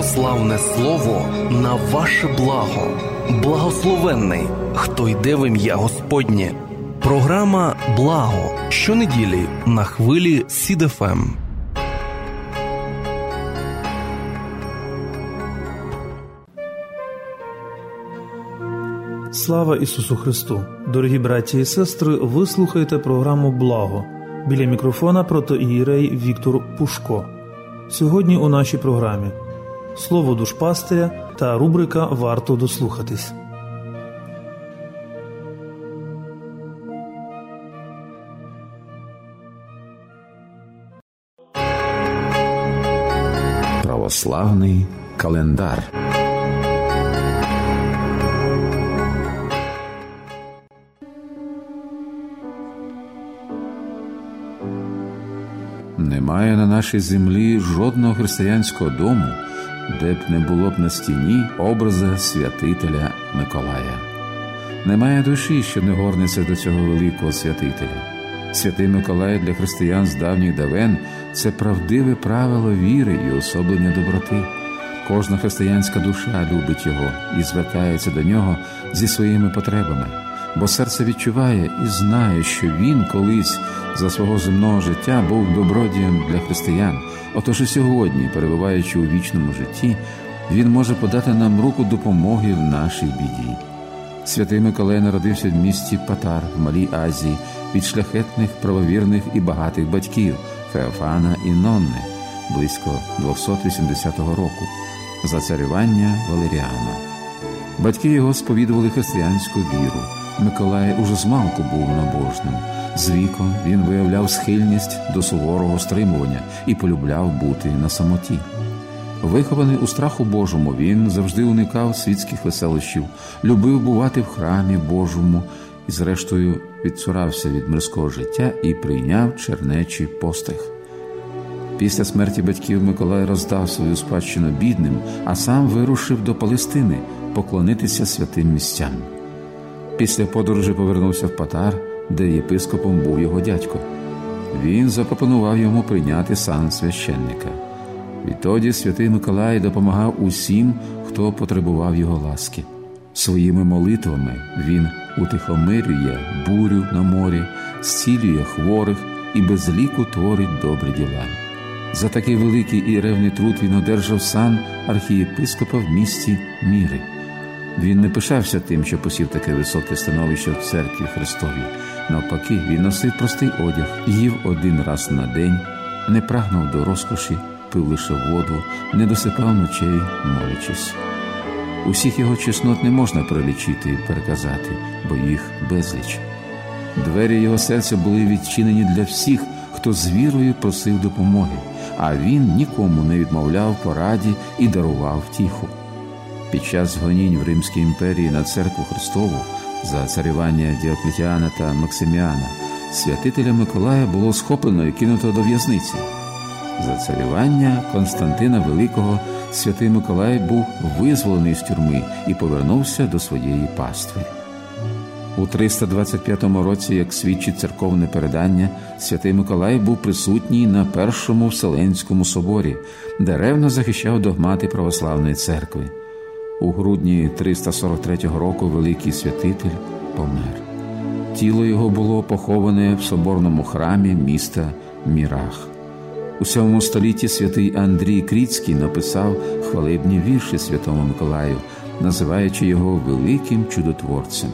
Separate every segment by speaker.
Speaker 1: православне слово на ваше благо. Благословенний, хто йде в ім'я Господнє. Програма «Благо» щонеділі на хвилі Сід ФМ.
Speaker 2: Слава Ісусу Христу! Дорогі браті і сестри, ви слухаєте програму «Благо». Біля мікрофона протоієрей Віктор Пушко. Сьогодні у нашій програмі слово душпастиря та рубрика «Варто дослухатись».
Speaker 3: Православний календар. Немає на нашій землі жодного християнського дому, де б не було б на стіні образа святителя Миколая. Немає душі, що не горнеться до цього великого святителя. Святий Миколай для християн з давніх давен – це правдиве правило віри і особлення доброти. Кожна християнська душа любить його і звертається до нього зі своїми потребами, бо серце відчуває і знає, що він колись за свого земного життя був добродієм для християн. Отож і сьогодні, перебуваючи у вічному житті, він може подати нам руку допомоги в нашій біді. Святий Миколай народився в місті Патар в Малій Азії від шляхетних, правовірних і багатих батьків Феофана і Нонни близько 280 року за царювання Валеріана. Батьки його сповідували християнську віру. Миколай уже змалку був набожним. З віком він виявляв схильність до суворого стримування і полюбляв бути на самоті. Вихований у страху Божому, він завжди уникав світських веселощів, любив бувати в храмі Божому і, зрештою, відцурався від мирського життя і прийняв чернечий постиг. Після смерті батьків Миколай роздав свою спадщину бідним, а сам вирушив до Палестини поклонитися святим місцям. Після подорожі повернувся в Патар, де єпископом був його дядько. Він запропонував йому прийняти сан священника. Відтоді святий Миколай допомагав усім, хто потребував його ласки. Своїми молитвами він утихомирює бурю на морі, зцілює хворих і без ліку творить добрі діла. За такий великий і ревний труд він одержав сан архієпископа в місті Міри. Він не пишався тим, що посів таке високе становище в церкві Христовій. Навпаки, він носив простий одяг, їв один раз на день, не прагнув до розкоші, пив лише воду, не досипав ночей, молячись. Усіх його чеснот не можна перелічити і переказати, бо їх безліч. Двері його серця були відчинені для всіх, хто з вірою просив допомоги, а він нікому не відмовляв пораді і дарував втіху. Під час гонінь в Римській імперії на церкву Христову за царювання Діоклетіана та Максиміана святителя Миколая було схоплено і кинуто до в'язниці. За царювання Константина Великого святий Миколай був визволений з тюрми і повернувся до своєї пастви. У 325 році, як свідчить церковне передання, святий Миколай був присутній на Першому Вселенському соборі, де ревно захищав догмати православної церкви. У грудні 343 року великий святитель помер. Тіло його було поховане в соборному храмі міста Мірах. У 7 столітті святий Андрій Кріцький написав хвалебні вірші святому Миколаю, називаючи його великим чудотворцем.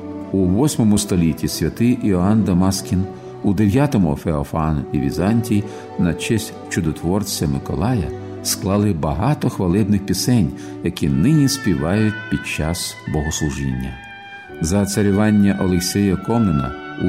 Speaker 3: У 8 столітті святий Іоанн Дамаскін, у 9-му Феофан і Візантій на честь чудотворця Миколая склали багато хвалебних пісень, які нині співають під час богослужіння. За царювання Олексія Комнена у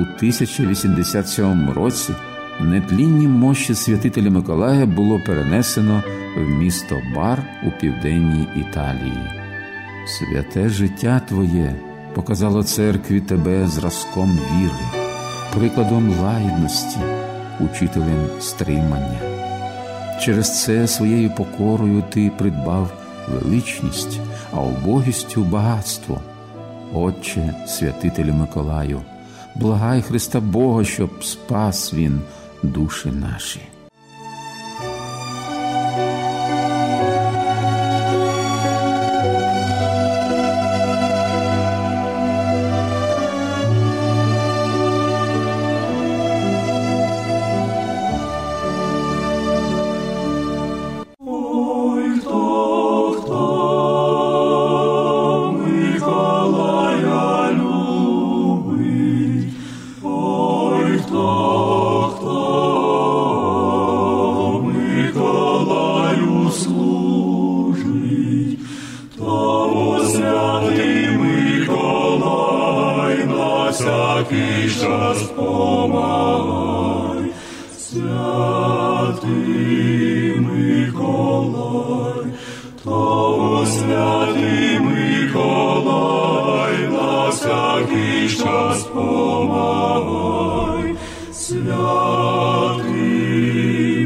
Speaker 3: 1087 році нетлінні мощі святителя Миколая було перенесено в місто Бар у південній Італії. Святе життя твоє показало церкві тебе зразком віри, прикладом лагідності, учителем стримання. Через це своєю покорою ти придбав величність, а убогістю багатство. Отче, святителю Миколаю, благай Христа Бога, щоб спас Він душі наші.
Speaker 4: святий Миколай, на всякий час помагай. Святий Миколай, то святий Миколай, на всякий час помагай. Святий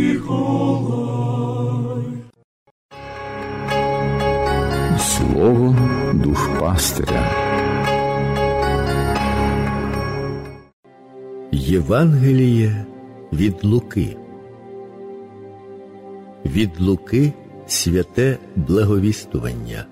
Speaker 4: Миколай.
Speaker 3: Слово душпастиря.
Speaker 5: Євангеліє від Луки. Від Луки святе благовістування.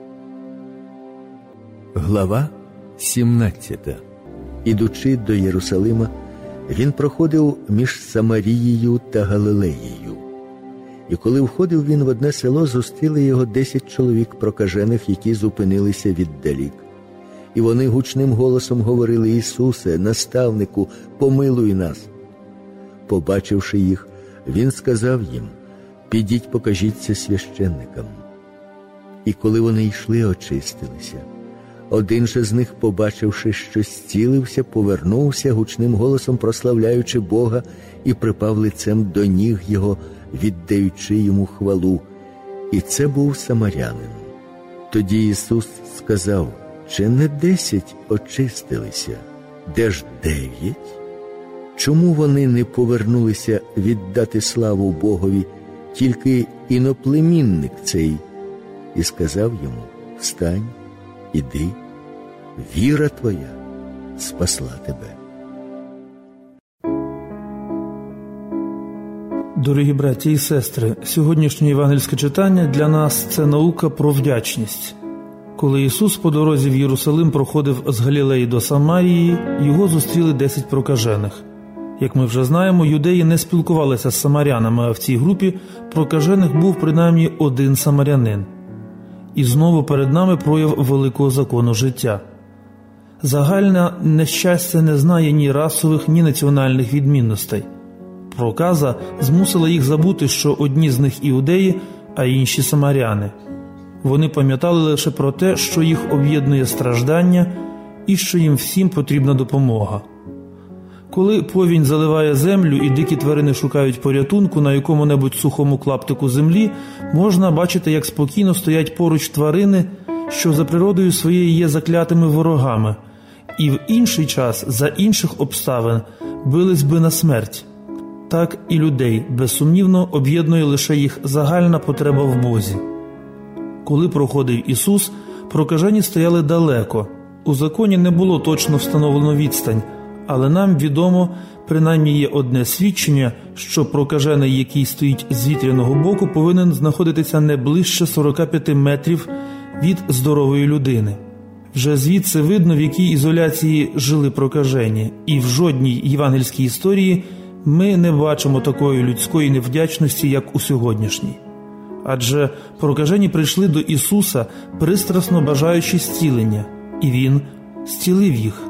Speaker 5: Глава 17. Ідучи до Єрусалима, він проходив між Самарією та Галилеєю. І коли входив він в одне село, зустріли його 10 чоловік прокажених, які зупинилися віддалік. І вони гучним голосом говорили: «Ісусе, наставнику, помилуй нас!» Побачивши їх, він сказав їм: «Підіть, покажіться священникам». І коли вони йшли, очистилися. Один же з них, побачивши, що зцілився, повернувся, гучним голосом прославляючи Бога, і припав лицем до ніг його, віддаючи йому хвалу. І це був самарянин. Тоді Ісус сказав: «Чи не 10 очистилися? Де ж 9? Чому вони не повернулися віддати славу Богові, тільки іноплемінник цей?» І сказав йому: «Встань, іди, віра твоя спасла тебе».
Speaker 2: Дорогі браті і сестри, сьогоднішнє євангельське читання для нас – це наука про вдячність. Коли Ісус по дорозі в Єрусалим проходив з Галілеї до Самарії, його зустріли 10 прокажених. Як ми вже знаємо, юдеї не спілкувалися з самарянами, а в цій групі прокажених був принаймні один самарянин. І знову перед нами прояв великого закону життя. Загальне нещастя не знає ні расових, ні національних відмінностей. Проказа змусила їх забути, що одні з них іудеї, а інші самаряни. Вони пам'ятали лише про те, що їх об'єднує страждання і що їм всім потрібна допомога. Коли повінь заливає землю і дикі тварини шукають порятунку на якому-небудь сухому клаптику землі, можна бачити, як спокійно стоять поруч тварини, що за природою своєю є заклятими ворогами, і в інший час, за інших обставин, бились би на смерть. Так і людей, безсумнівно, об'єднує лише їх загальна потреба в Бозі. Коли проходив Ісус, прокажені стояли далеко. У законі не було точно встановлено відстань, але нам відомо, принаймні є одне свідчення, що прокажений, який стоїть з вітряного боку, повинен знаходитися не ближче 45 метрів від здорової людини. Вже звідси видно, в якій ізоляції жили прокажені, і в жодній євангельській історії ми не бачимо такої людської невдячності, як у сьогоднішній. Адже прокажені прийшли до Ісуса, пристрасно бажаючи зцілення, і Він зцілив їх.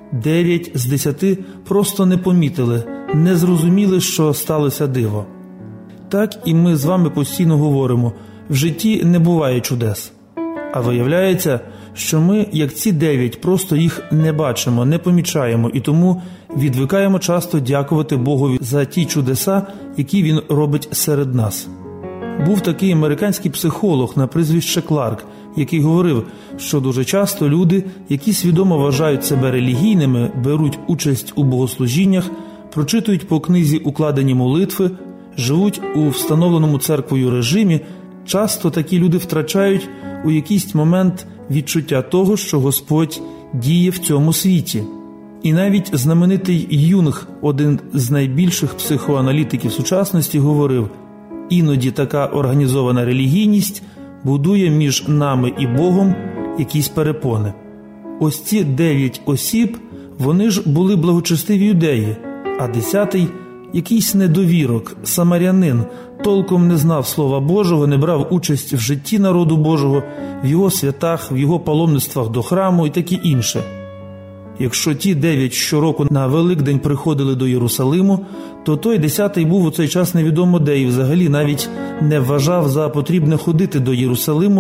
Speaker 2: 9 з 10 просто не помітили, не зрозуміли, що сталося диво. Так і ми з вами постійно говоримо: в житті не буває чудес. А виявляється, що ми, як ці 9, просто їх не бачимо, не помічаємо, і тому відвикаємо часто дякувати Богові за ті чудеса, які Він робить серед нас. Був такий американський психолог на прізвище Кларк, який говорив, що дуже часто люди, які свідомо вважають себе релігійними, беруть участь у богослужіннях, прочитують по книзі укладені молитви, живуть у встановленому церквою режимі, часто такі люди втрачають у якийсь момент відчуття того, що Господь діє в цьому світі. І навіть знаменитий Юнг, один з найбільших психоаналітиків сучасності, говорив: іноді така організована релігійність будує між нами і Богом якісь перепони. Ось ці 9 осіб, вони ж були благочестиві юдеї, а 10-й – якийсь недовірок, самарянин, толком не знав Слова Божого, не брав участь в житті народу Божого, в його святах, в його паломництвах до храму і таке інше. Якщо ті 9 щороку на Великдень приходили до Єрусалиму, то той 10-й був у цей час невідомо де і взагалі навіть не вважав за потрібне ходити до Єрусалиму,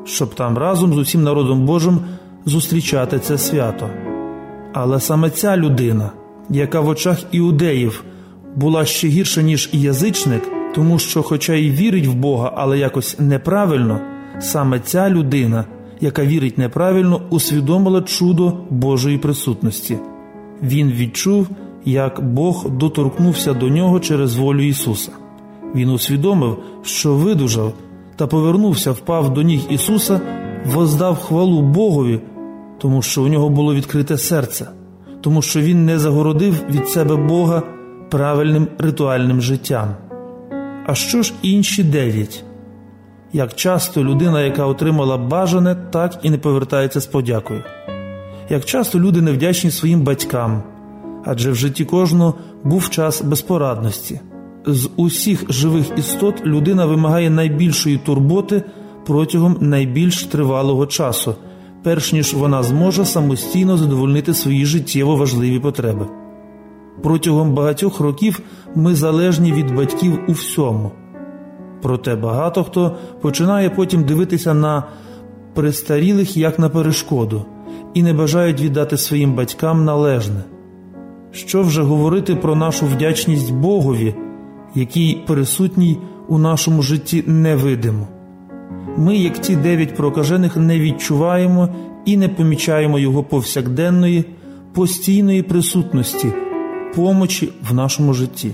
Speaker 2: щоб там разом з усім народом Божим зустрічати це свято. Але саме ця людина, яка в очах іудеїв була ще гірша, ніж язичник, тому що хоча й вірить в Бога, але якось неправильно, саме ця людина, яка вірить неправильно, усвідомила чудо Божої присутності. Він відчув, як Бог доторкнувся до нього через волю Ісуса. Він усвідомив, що видужав, та повернувся, впав до ніг Ісуса, воздав хвалу Богові, тому що у нього було відкрите серце, тому що він не загородив від себе Бога правильним ритуальним життям. А що ж інші 9? Як часто людина, яка отримала бажане, так і не повертається з подякою. Як часто люди невдячні своїм батькам, адже в житті кожного був час безпорадності. З усіх живих істот людина вимагає найбільшої турботи протягом найбільш тривалого часу, перш ніж вона зможе самостійно задовольнити свої життєво важливі потреби. Протягом багатьох років ми залежні від батьків у всьому. Проте багато хто починає потім дивитися на престарілих як на перешкоду і не бажають віддати своїм батькам належне. Що вже говорити про нашу вдячність Богові, який присутній у нашому житті невидимо. Ми, як ті 9 прокажених, не відчуваємо і не помічаємо Його повсякденної, постійної присутності, помочі в нашому житті.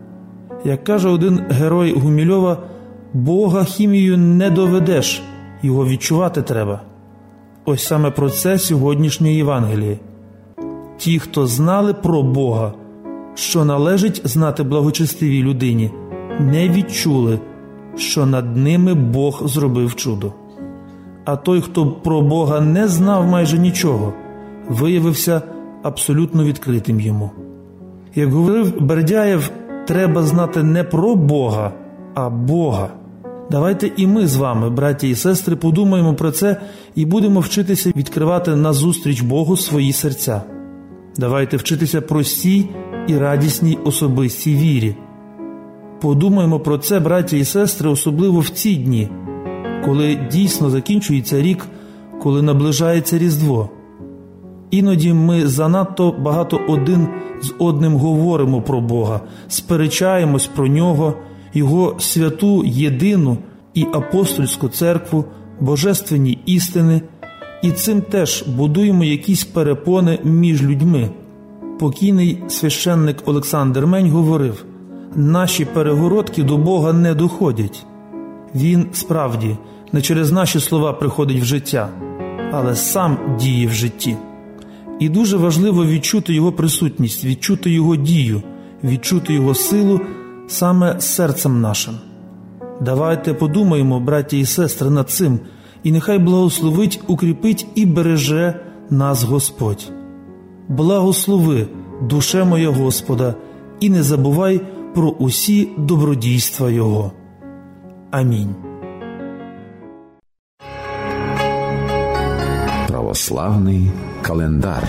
Speaker 2: Як каже один герой Гумільова, Бога хімією не доведеш, Його відчувати треба. Ось саме про це сьогоднішнє Євангеліє. Ті, хто знали про Бога, що належить знати благочестивій людині, не відчули, що над ними Бог зробив чудо. А той, хто про Бога не знав майже нічого, виявився абсолютно відкритим йому. Як говорив Бердяєв, треба знати не про Бога, а Бога. Давайте і ми з вами, браті і сестри, подумаємо про це і будемо вчитися відкривати назустріч Богу свої серця. Давайте вчитися простій і радісній особистій вірі. Подумаємо про це, браті і сестри, особливо в ці дні, коли дійсно закінчується рік, коли наближається Різдво. Іноді ми занадто багато один з одним говоримо про Бога, сперечаємось про Нього, Його святу, єдину і апостольську церкву, божественні істини, і цим теж будуємо якісь перепони між людьми. Покійний священник Олександр Мень говорив: «Наші перегородки до Бога не доходять. Він, справді, не через наші слова приходить в життя, але сам діє в житті». І дуже важливо відчути Його присутність, відчути Його дію, відчути Його силу саме серцем нашим. Давайте подумаємо, браті і сестри, над цим, і нехай благословить, укріпить і береже нас Господь. Благослови, душе моя Господа, і не забувай про усі добродійства Його. Амінь.
Speaker 3: Православний календар.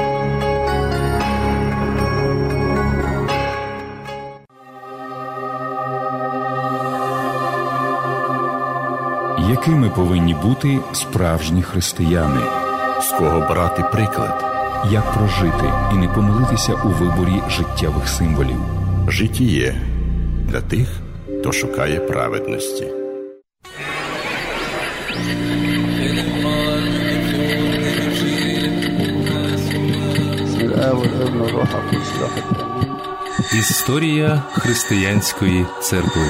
Speaker 6: Якими повинні бути справжні християни?
Speaker 7: З кого брати приклад?
Speaker 6: Як прожити і не помилитися у виборі життєвих символів?
Speaker 7: Житіє для тих, хто шукає праведності.
Speaker 1: Історія християнської церкви.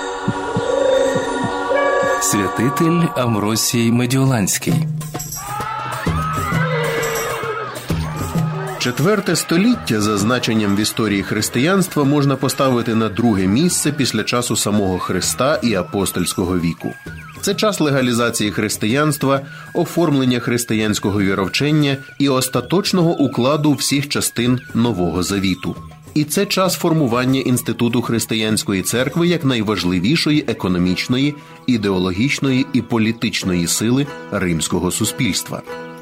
Speaker 1: Святитель Амвросій Медіоланський.
Speaker 8: IV століття за значенням в історії християнства можна поставити на друге місце після часу самого Христа і апостольського віку. Це час легалізації християнства, оформлення християнського віровчення і остаточного укладу всіх частин Нового Завіту. І це час формування інституту християнської церкви як найважливішої економічної, ідеологічної і політичної сили римського суспільства.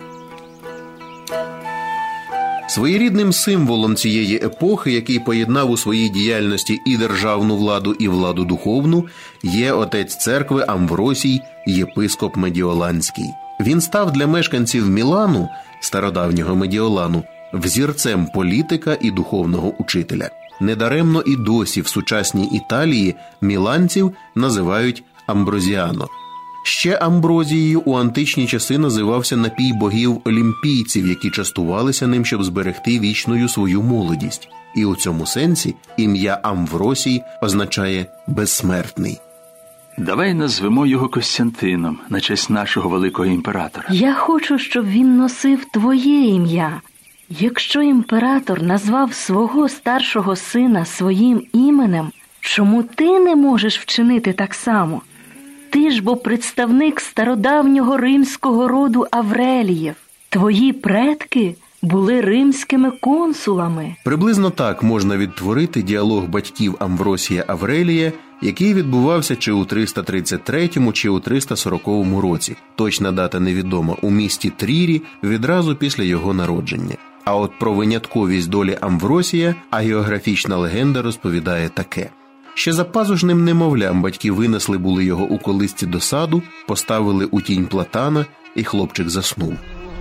Speaker 8: Своєрідним символом цієї епохи, який поєднав у своїй діяльності і державну владу, і владу духовну, є отець церкви Амвросій єпископ Медіоланський. Він став для мешканців Мілану, стародавнього Медіолану, взірцем політика і духовного учителя. Недаремно і досі в сучасній Італії міланців називають амброзіано. Ще амброзією у античні часи називався напій богів-олімпійців, які частувалися ним, щоб зберегти вічною свою молодість. І у цьому сенсі ім'я Амвросій означає «безсмертний».
Speaker 9: Давай назвемо його Костянтином на честь нашого великого імператора.
Speaker 10: Я хочу, щоб він носив твоє ім'я. Якщо імператор назвав свого старшого сина своїм іменем, чому ти не можеш вчинити так само? Ти ж бо представник стародавнього римського роду Авреліїв. Твої предки були римськими консулами.
Speaker 8: Приблизно так можна відтворити діалог батьків Амвросія Аврелія, який відбувався чи у 333, чи у 340 році. Точна дата невідома, у місті Трірі відразу після його народження. А от про винятковість долі Амвросія агеографічна легенда розповідає таке. Ще за пазушним немовлям батьки винесли були його у колисці до саду, поставили у тінь платана, і хлопчик заснув.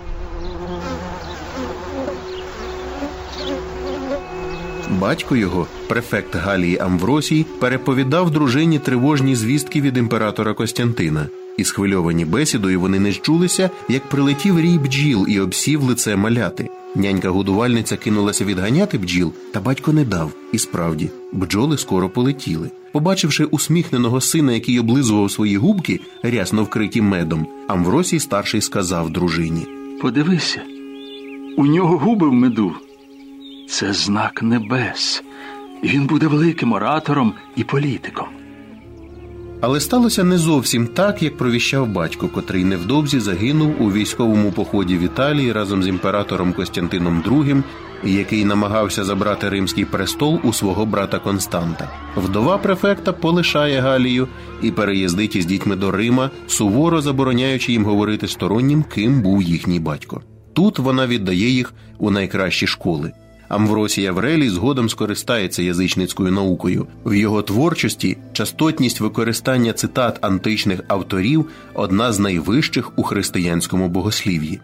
Speaker 8: Батько його, префект Галії Амвросій, переповідав дружині тривожні звістки від імператора Костянтина. І схвильовані бесідою вони не зчулися, як прилетів рій бджіл і обсів лице маляти. Нянька-годувальниця кинулася відганяти бджіл, та батько не дав. І справді, бджоли скоро полетіли. Побачивши усміхненого сина, який облизував свої губки, рясно вкриті медом, Амвросій старший сказав дружині:
Speaker 9: «Подивися, у нього губи в меду. Це знак небес. Він буде великим оратором і політиком».
Speaker 8: Але сталося не зовсім так, як провіщав батько, котрий невдовзі загинув у військовому поході в Італії разом з імператором Костянтином II, який намагався забрати римський престол у свого брата Константа. Вдова префекта полишає Галію і переїздить із дітьми до Рима, суворо забороняючи їм говорити стороннім, ким був їхній батько. Тут вона віддає їх у найкращі школи. Амвросій Аврелій згодом скористається язичницькою наукою. В його творчості частотність використання цитат античних авторів – одна з найвищих у християнському богослів'ї.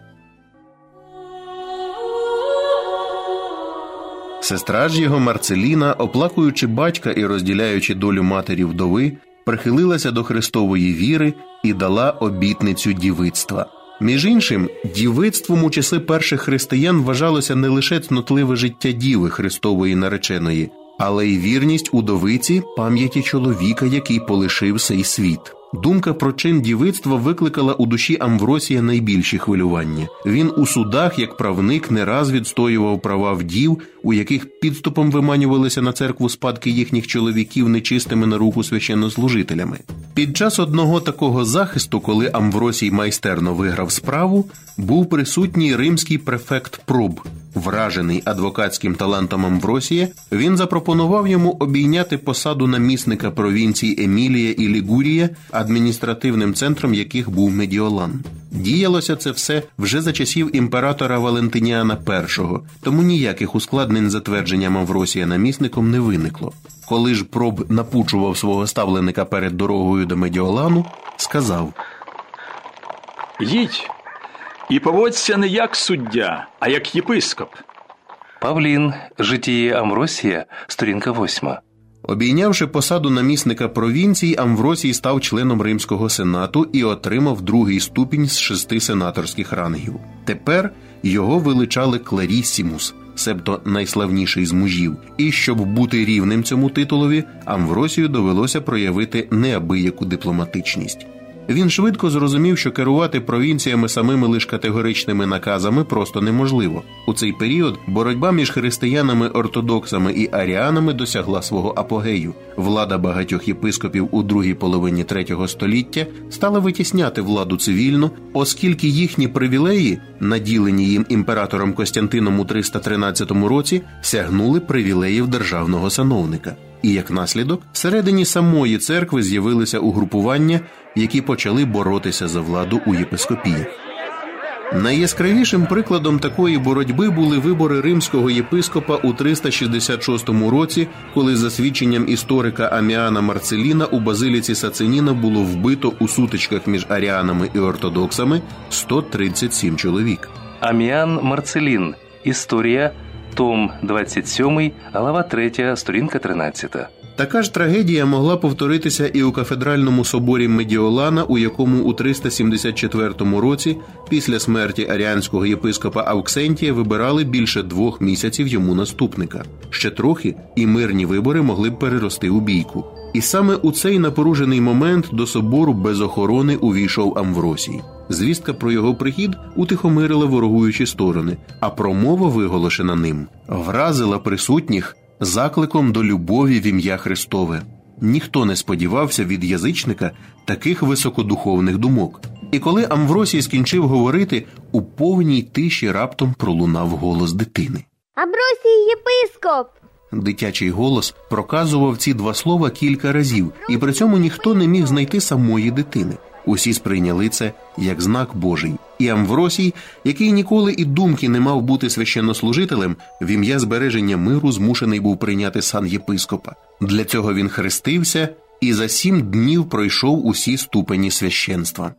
Speaker 8: Сестра ж його Марцеліна, оплакуючи батька і розділяючи долю матері-вдови, прихилилася до Христової віри і дала обітницю дівицтва. Між іншим, дівицтвом у часи перших християн вважалося не лише цнотливе життя діви Христової нареченої, але й вірність удовиці пам'яті чоловіка, який полишив сей світ. Думка про чин дівицтва викликала у душі Амвросія найбільші хвилювання. Він у судах, як правник, не раз відстоював права вдів, у яких підступом виманювалися на церкву спадки їхніх чоловіків нечистими на руку священнослужителями. Під час одного такого захисту, коли Амвросій майстерно виграв справу, був присутній римський префект Проб. Вражений адвокатським талантом Амвросія, він запропонував йому обійняти посаду намісника провінцій Емілія і Лігурія, адміністративним центром яких був Медіолан. Діялося це все вже за часів імператора Валентиніана І, тому ніяких ускладнень з затвердженням Амвросія намісником не виникло. Коли ж Проб напучував свого ставленика перед дорогою до Медіолану, сказав:
Speaker 9: «Їдь і поводься не як суддя, а як єпископ».
Speaker 1: Павлін, житіє Амвросія, сторінка 8.
Speaker 8: Обійнявши посаду намісника провінцій, Амвросій став членом Римського сенату і отримав 2-й ступінь з 6 сенаторських рангів. Тепер його величали клерісімус, себто найславніший з мужів. І щоб бути рівним цьому титулові, Амвросію довелося проявити неабияку дипломатичність. Він швидко зрозумів, що керувати провінціями самими лише категоричними наказами просто неможливо. У цей період боротьба між християнами-ортодоксами і аріанами досягла свого апогею. Влада багатьох єпископів у другій половині 3 століття стала витісняти владу цивільну, оскільки їхні привілеї, наділені їм імператором Костянтином у 313 році, сягнули привілеїв державного сановника. І як наслідок, всередині самої церкви з'явилися угрупування, які почали боротися за владу у єпископіях. Найяскравішим прикладом такої боротьби були вибори римського єпископа у 366 році, коли за свідченням історика Аміана Марцеліна у базиліці Сациніна було вбито у сутичках між аріанами і ортодоксами 137 чоловік.
Speaker 1: Аміан Марцелін. Історія. Том 27, глава 3, сторінка 13.
Speaker 8: Така ж трагедія могла повторитися і у кафедральному соборі Медіолана, у якому у 374 році, після смерті аріанського єпископа Авксентія, вибирали більше 2 місяців йому наступника. Ще трохи, і мирні вибори могли б перерости у бійку. І саме у цей напружений момент до собору без охорони увійшов Амвросій. Звістка про його прихід утихомирила ворогуючі сторони, а промова, виголошена ним, вразила присутніх закликом до любові в ім'я Христове. Ніхто не сподівався від язичника таких високодуховних думок. І коли Амвросій скінчив говорити, у повній тиші раптом пролунав голос дитини.
Speaker 11: «Амвросій єпископ!»
Speaker 8: Дитячий голос проказував ці 2 слова кілька разів, і при цьому ніхто не міг знайти самої дитини. Усі сприйняли це як знак Божий. І Амвросій, який ніколи і думки не мав бути священнослужителем, в ім'я збереження миру змушений був прийняти сан єпископа. Для цього він хрестився і за 7 днів пройшов усі ступені священства.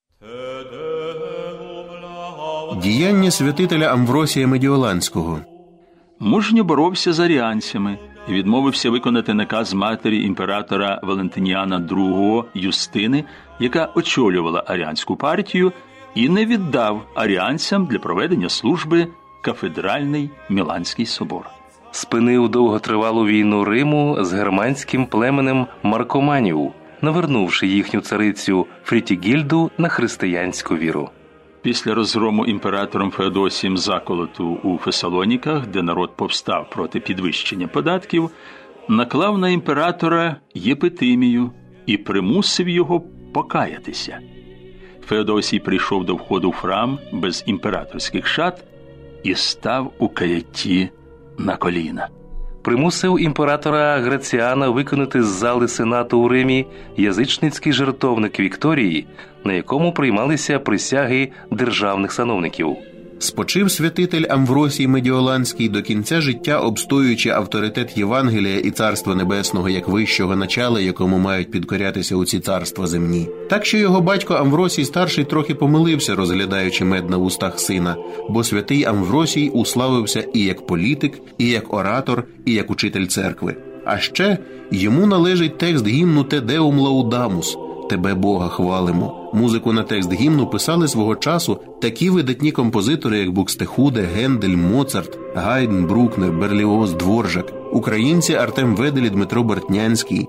Speaker 8: Діяння святителя Амвросія Медіоланського.
Speaker 9: Мужньо боровся з аріанцями і відмовився виконати наказ матері імператора Валентиніана II Юстини, яка очолювала аріанську партію, і не віддав аріанцям для проведення служби кафедральний Міланський собор.
Speaker 1: Спинив довготривалу війну Риму з германським племенем Маркоманів, навернувши їхню царицю Фрітігільду на християнську віру.
Speaker 9: Після розгрому імператором Феодосієм заколоту у Фесалоніках, де народ повстав проти підвищення податків, наклав на імператора єпитимію і примусив його покаятися. Феодосій прийшов до входу в храм без імператорських шат і став у каятті на коліна.
Speaker 1: Примусив імператора Граціана виконати з зали Сенату у Римі язичницький жертовник Вікторії, на якому приймалися присяги державних сановників.
Speaker 8: Спочив святитель Амвросій Медіоланський, до кінця життя обстоюючи авторитет Євангелія і Царства Небесного як вищого начала, якому мають підкорятися у ці царства земні. Так що його батько Амвросій старший трохи помилився, розглядаючи мед на вустах сина, бо святий Амвросій уславився і як політик, і як оратор, і як учитель церкви. А ще йому належить текст гімну «Те Деум Лаудаmus» «Тебе, Бога, хвалимо». Музику на текст гімну писали свого часу такі видатні композитори, як Букстехуде, Гендель, Моцарт, Гайдн, Брукнер, Берліоз, Дворжак, українці Артем Ведель і Дмитро Бортнянський.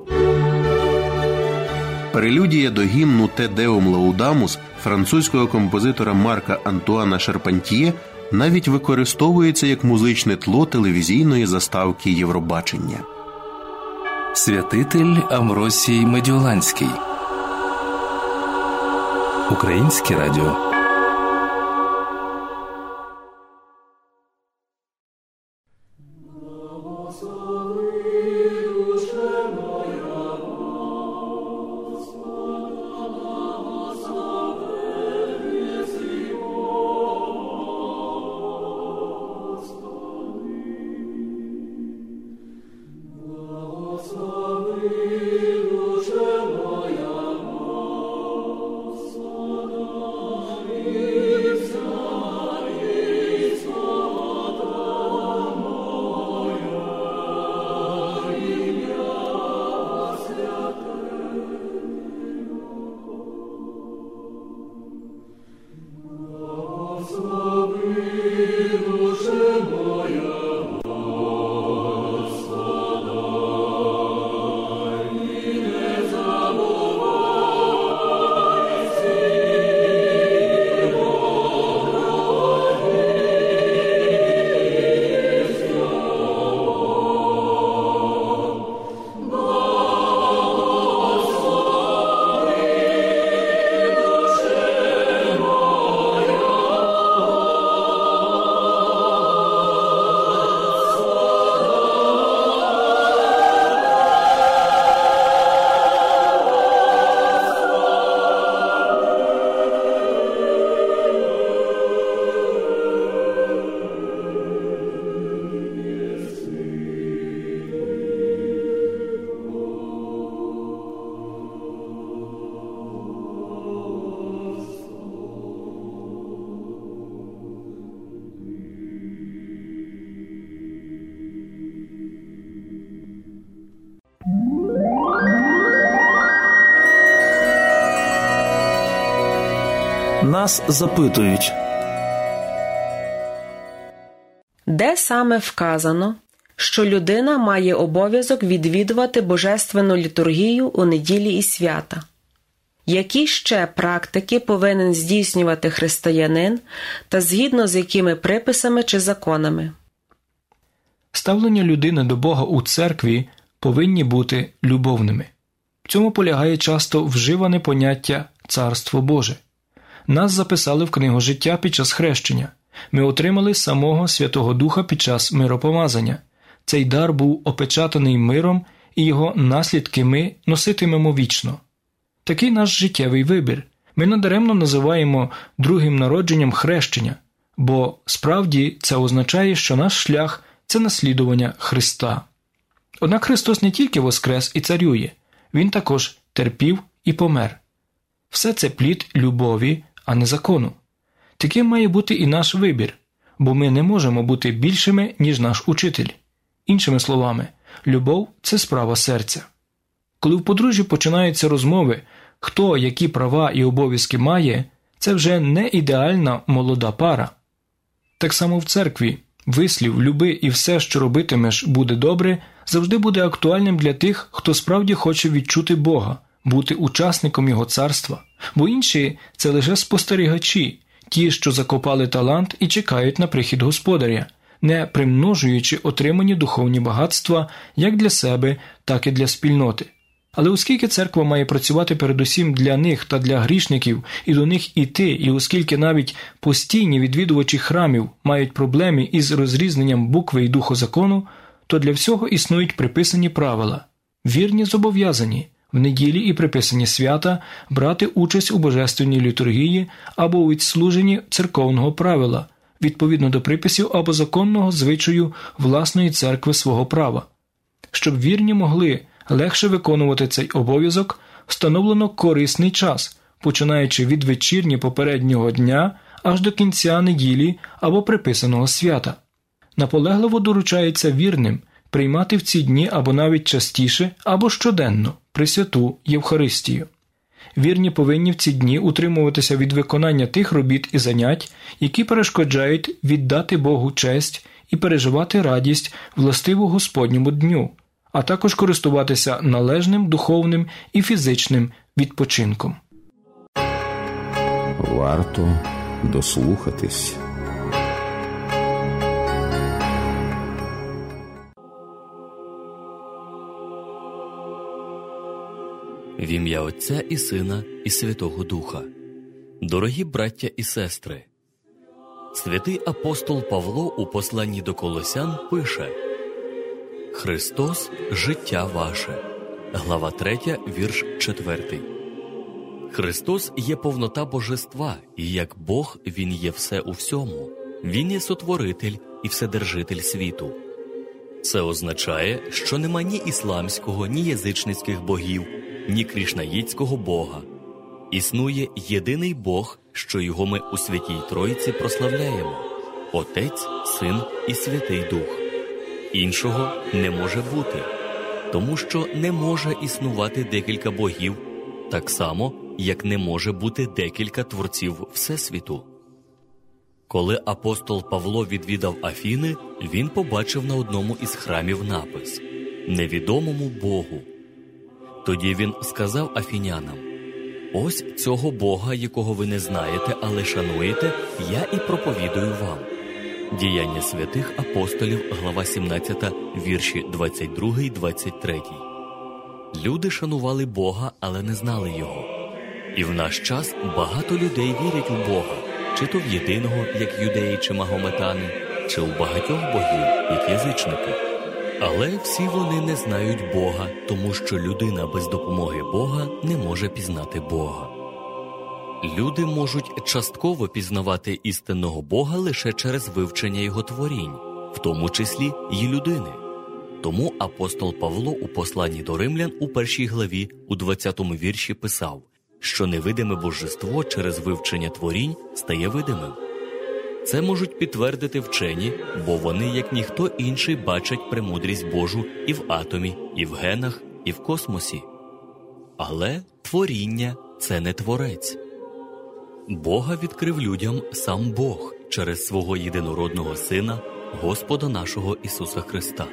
Speaker 8: Прелюдія до гімну «Те Деум Лаудамус» французького композитора Марка Антуана Шарпантьє навіть використовується як музичне тло телевізійної заставки Євробачення.
Speaker 1: Святитель Амвросій Медіоланський. Українське радіо.
Speaker 2: Нас запитують.
Speaker 12: Де саме вказано, що людина має обов'язок відвідувати божественну літургію у неділі і свята? Які ще практики повинен здійснювати християнин та згідно з якими приписами чи законами?
Speaker 13: Ставлення людини до Бога у церкві повинні бути любовними. В цьому полягає часто вживане поняття «Царство Боже». Нас записали в книгу життя під час хрещення. Ми отримали самого Святого Духа під час миропомазання. Цей дар був опечатаний миром, і його наслідки ми носитимемо вічно. Такий наш життєвий вибір. Ми надаремно називаємо другим народженням хрещення, бо справді це означає, що наш шлях – це наслідування Христа. Однак Христос не тільки воскрес і царює, Він також терпів і помер. Все це плід любові, а не закону. Таким має бути і наш вибір, бо ми не можемо бути більшими, ніж наш учитель. Іншими словами, любов – це справа серця. Коли в подружжі починаються розмови, хто які права і обов'язки має, це вже не ідеальна молода пара. Так само в церкві вислів «люби і все, що робитимеш, буде добре» завжди буде актуальним для тих, хто справді хоче відчути Бога, бути учасником Його царства, бо інші – це лише спостерігачі, ті, що закопали талант і чекають на прихід Господаря, не примножуючи отримані духовні багатства як для себе, так і для спільноти. Але оскільки церква має працювати передусім для них та для грішників, і до них іти, і оскільки навіть постійні відвідувачі храмів мають проблеми із розрізненням букви і духу закону, то для всього існують приписані правила. Вірні зобов'язані в неділі і приписані свята брати участь у божественній літургії або у відслуженні церковного правила, відповідно до приписів або законного звичаю власної церкви свого права. Щоб вірні могли легше виконувати цей обов'язок, встановлено корисний час, починаючи від вечірні попереднього дня аж до кінця неділі або приписаного свята. Наполегливо доручається вірним приймати в ці дні або навіть частіше, або щоденно Пресвяту Євхаристію. Вірні повинні в ці дні утримуватися від виконання тих робіт і занять, які перешкоджають віддати Богу честь і переживати радість властиву Господньому дню, а також користуватися належним духовним і фізичним відпочинком.
Speaker 3: Варто дослухатись.
Speaker 14: В ім'я Отця і Сина і Святого Духа. Дорогі браття і сестри, святий апостол Павло у посланні до Колосян пише: «Христос – життя ваше». Глава 3, вірш 4. Христос є повнота божества, і як Бог Він є все у всьому. Він є сотворитель і вседержитель світу. Це означає, що нема ні ісламського, ні язичницьких богів, ні крішнаїтського Бога. Існує єдиний Бог, що його ми у Святій Тройці прославляємо – Отець, Син і Святий Дух. Іншого не може бути, тому що не може існувати декілька богів, так само, як не може бути декілька творців Всесвіту. Коли апостол Павло відвідав Афіни, він побачив на одному із храмів напис «Невідомому Богу». Тоді він сказав афінянам: «Ось цього Бога, якого ви не знаєте, але шануєте, я і проповідую вам». Діяння святих апостолів, глава 17, вірші 22-23. Люди шанували Бога, але не знали Його. І в наш час багато людей вірять у Бога, чи то в єдиного, як юдеї чи магометани, чи у багатьох богів, як язичники. Але всі вони не знають Бога, тому що людина без допомоги Бога не може пізнати Бога. Люди можуть частково пізнавати істинного Бога лише через вивчення Його творінь, в тому числі й людини. Тому апостол Павло у посланні до римлян у 1 главі, у 20-му вірші писав, що невидиме божество через вивчення творінь стає видимим. Це можуть підтвердити вчені, бо вони, як ніхто інший, бачать премудрість Божу і в атомі, і в генах, і в космосі. Але творіння – це не творець. Бога відкрив людям сам Бог через свого єдинородного Сина, Господа нашого Ісуса Христа.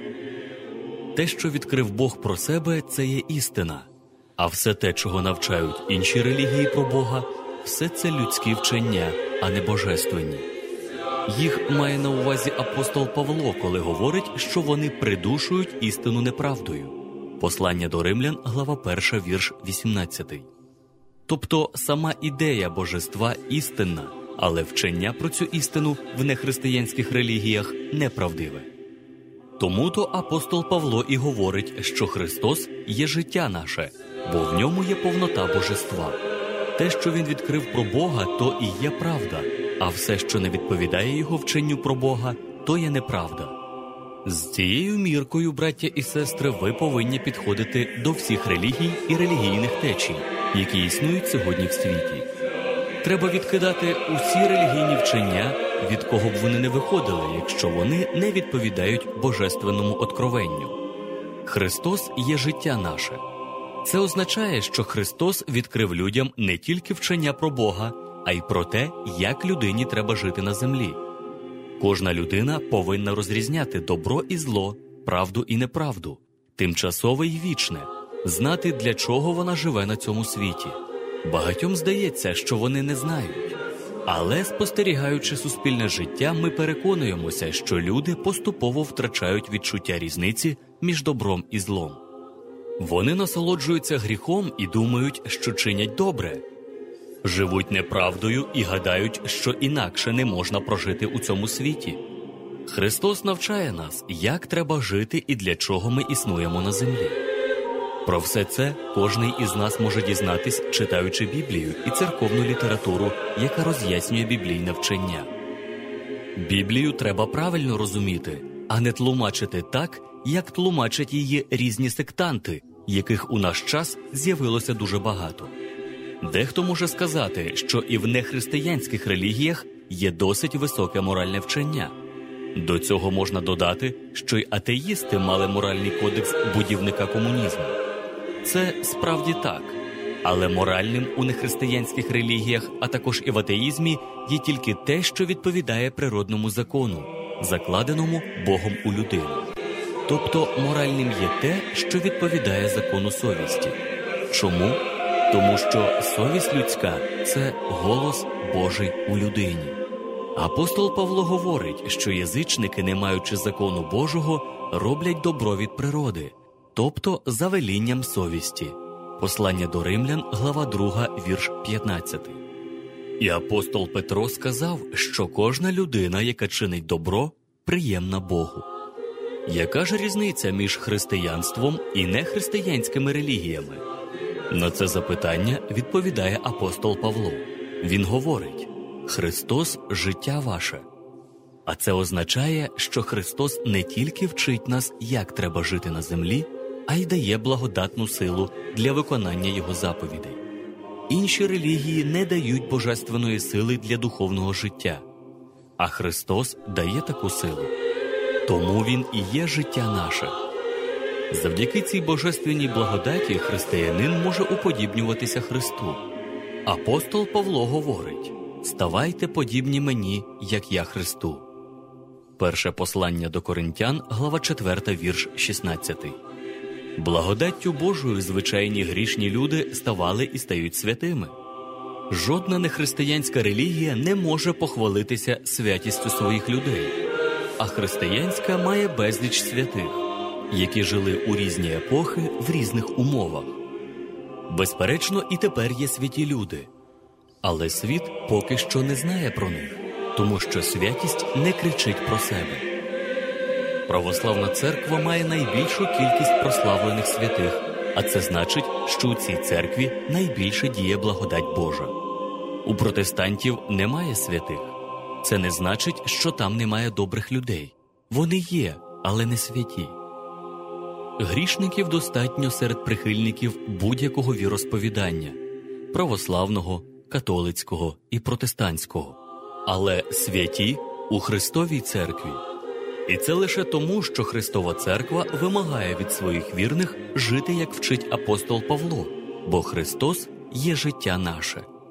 Speaker 14: Те, що відкрив Бог про себе, це є істина. А все те, чого навчають інші релігії про Бога, все це людські вчення, а не божественні. Їх має на увазі апостол Павло, коли говорить, що вони придушують істину неправдою. Послання до Римлян, глава 1, вірш 18. Тобто сама ідея божества істинна, але вчення про цю істину в нехристиянських релігіях неправдиве. Тому-то апостол Павло і говорить, що Христос є життя наше, бо в ньому є повнота божества. Те, що він відкрив про Бога, то і є правда, а все, що не відповідає його вченню про Бога, то є неправда. З цією міркою, браття і сестри, ви повинні підходити до всіх релігій і релігійних течій, які існують сьогодні в світі. Треба відкидати усі релігійні вчення, від кого б вони не виходили, якщо вони не відповідають божественному откровенню. Христос є життя наше. Це означає, що Христос відкрив людям не тільки вчення про Бога, а й про те, як людині треба жити на землі. Кожна людина повинна розрізняти добро і зло, правду і неправду, тимчасове і вічне, знати, для чого вона живе на цьому світі. Багатьом здається, що вони не знають. Але, спостерігаючи суспільне життя, ми переконуємося, що люди поступово втрачають відчуття різниці між добром і злом. Вони насолоджуються гріхом і думають, що чинять добре. Живуть неправдою і гадають, що інакше не можна прожити у цьому світі. Христос навчає нас, як треба жити і для чого ми існуємо на землі. Про все це кожний із нас може дізнатись, читаючи Біблію і церковну літературу, яка роз'яснює біблійне вчення. Біблію треба правильно розуміти, а не тлумачити так, як тлумачать її різні сектанти, яких у наш час з'явилося дуже багато. Дехто може сказати, що і в нехристиянських релігіях є досить високе моральне вчення. До цього можна додати, що й атеїсти мали моральний кодекс будівника комунізму. Це справді так. Але моральним у нехристиянських релігіях, а також і в атеїзмі, є тільки те, що відповідає природному закону, закладеному Богом у людину. Тобто моральним є те, що відповідає закону совісті. Чому? Тому що совість людська – це голос Божий у людині. Апостол Павло говорить, що язичники, не маючи закону Божого, роблять добро від природи, тобто за велінням совісті. Послання до Римлян, глава 2, вірш 15. І апостол Петро сказав, що кожна людина, яка чинить добро, приємна Богу. Яка ж різниця між християнством і нехристиянськими релігіями? На це запитання відповідає апостол Павло. Він говорить: «Христос – життя ваше». А це означає, що Христос не тільки вчить нас, як треба жити на землі, а й дає благодатну силу для виконання Його заповідей. Інші релігії не дають божественної сили для духовного життя, а Христос дає таку силу. Тому Він і є життя наше. Завдяки цій божественній благодаті християнин може уподібнюватися Христу. Апостол Павло говорить: «Ставайте подібні мені, як я Христу». Перше послання до Коринтян, глава 4, вірш 16. Благодаттю Божою звичайні грішні люди ставали і стають святими. Жодна нехристиянська релігія не може похвалитися святістю своїх людей, а християнська має безліч святих, які жили у різні епохи в різних умовах. Безперечно, і тепер є святі люди. Але світ поки що не знає про них, тому що святість не кричить про себе. Православна церква має найбільшу кількість прославлених святих, а це значить, що у цій церкві найбільше діє благодать Божа. У протестантів немає святих. Це не значить, що там немає добрих людей. Вони є, але не святі. Грішників достатньо серед прихильників будь-якого віросповідання – православного, католицького і протестантського. Але святі у Христовій церкві. І це лише тому, що Христова церква вимагає від своїх вірних жити, як вчить апостол Павло, бо Христос є життя наше.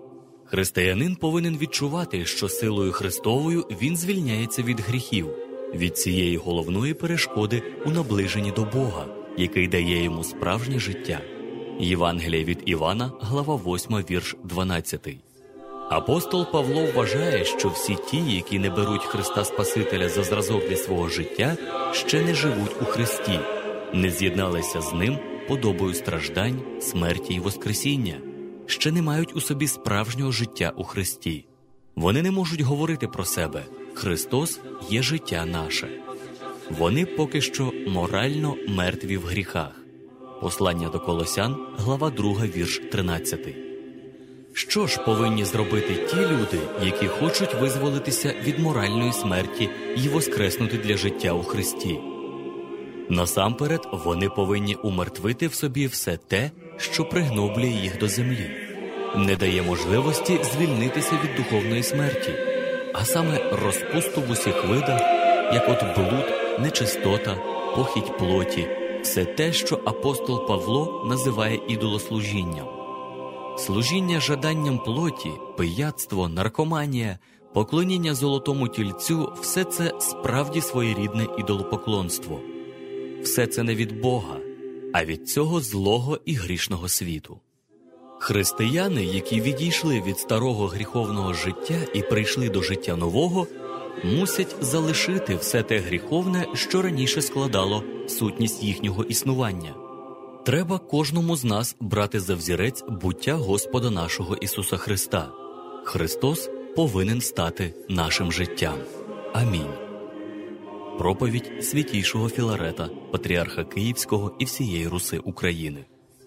Speaker 14: Християнин повинен відчувати, що силою Христовою він звільняється від гріхів, від цієї головної перешкоди у наближенні до Бога, який дає йому справжнє життя. Євангеліє від Івана, глава 8, вірш 12. Апостол Павло вважає, що всі ті, які не беруть Христа Спасителя за зразок для свого життя, ще не живуть у Христі, не з'єдналися з Ним подобою страждань, смерті і воскресіння, ще не мають у собі справжнього життя у Христі. Вони не можуть говорити про себе «Христос є життя наше». Вони поки що морально мертві в гріхах. Послання до Колосян, глава 2, вірш 13. Що ж повинні зробити ті люди, які хочуть визволитися від моральної смерті і воскреснути для життя у Христі? Насамперед, вони повинні умертвити в собі все те, що пригноблює їх до землі, не дає можливості звільнитися від духовної смерті, а саме розпусту в усіх видах, як от блуд, нечистота, похіть плоті, все те, що апостол Павло називає ідолослужінням. Служіння жаданням плоті, пияцтво, наркоманія, поклоніння золотому тільцю – все це справді своєрідне ідолопоклонство. Все це не від Бога, а від цього злого і грішного світу. Християни, які відійшли від старого гріховного життя і прийшли до життя нового, мусять залишити все те гріховне, що раніше складало сутність їхнього існування. Треба кожному з нас брати за взірець буття Господа нашого Ісуса Христа. Христос повинен стати нашим життям. Амінь. Проповідь святійшого Філарета, патріарха Київського і всієї Руси України.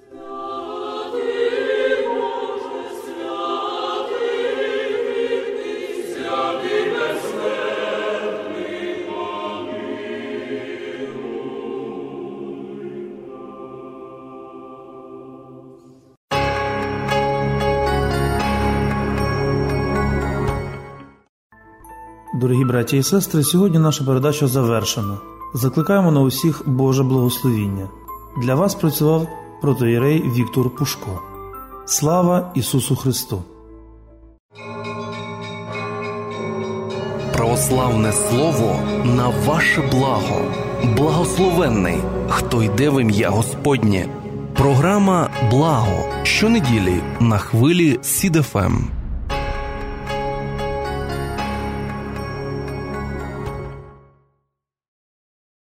Speaker 2: Дорогі браті і сестри, сьогодні наша передача завершена. Закликаємо на усіх Боже благословіння. Для вас працював протоієрей Віктор Пушко. Слава Ісусу Христу!
Speaker 1: Православне слово на ваше благо. Благословенний, хто йде в ім'я Господнє. Програма «Благо» щонеділі на хвилі СІД-ФМ.